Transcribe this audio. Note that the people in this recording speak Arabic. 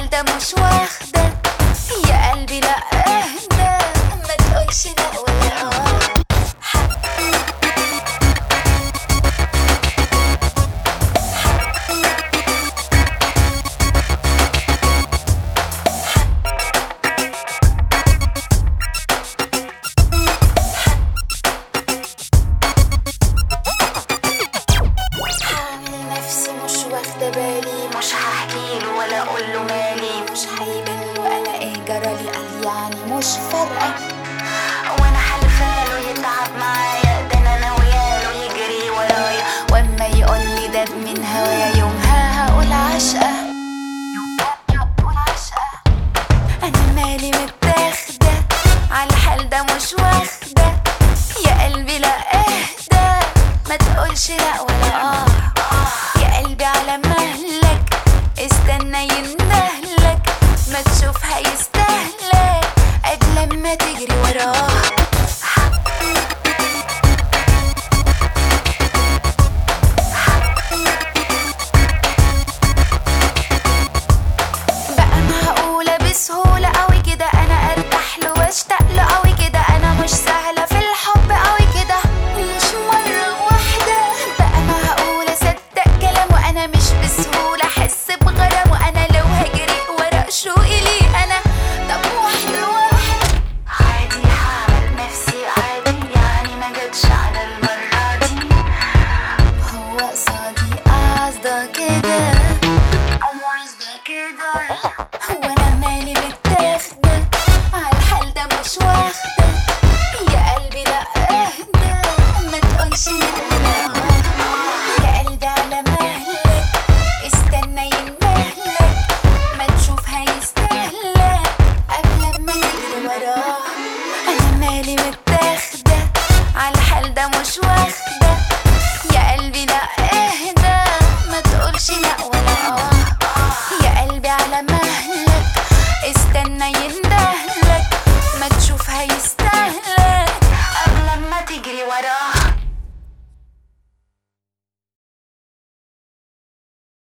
حال ده مش واخدة يا قلبي، لا اهدى ما تقولش لا ولا واخدة بالي، مش هحكيله ولا اقوله مالي، مش هيبله انا ايه جرالي، قال يعني مش فارقة، وانا حلفاله يتعب معايا، ده انا ناوياله يجري ورايا، واما يقولي ده من هوايا يومها هقول عشقة، انا مالي متاخدة على الحال ده مش واخدة يا قلبي، لا اهدى ما تقولش لا ولا يا قلبي على مهلك، استنى يندهلك، ما تشوف هيستهلك قبل لما تجري وراه. بقى معقولة بسهولة قوي كده انا ارتاح له واشتاق له قوي كده، انا مش سهلة في الحب قوي كده، مش مرة واحدة. بقى معقولة اصدق كلامه، انا مش بسهولة احس بغرام، وانا لو هجري ورا شوقي ليه انا، طب واحدة واحدة عادي هعمل نفسي عادي، يعني ما جتش على المرة دي، هو قصدي قصده كده، قصده كده.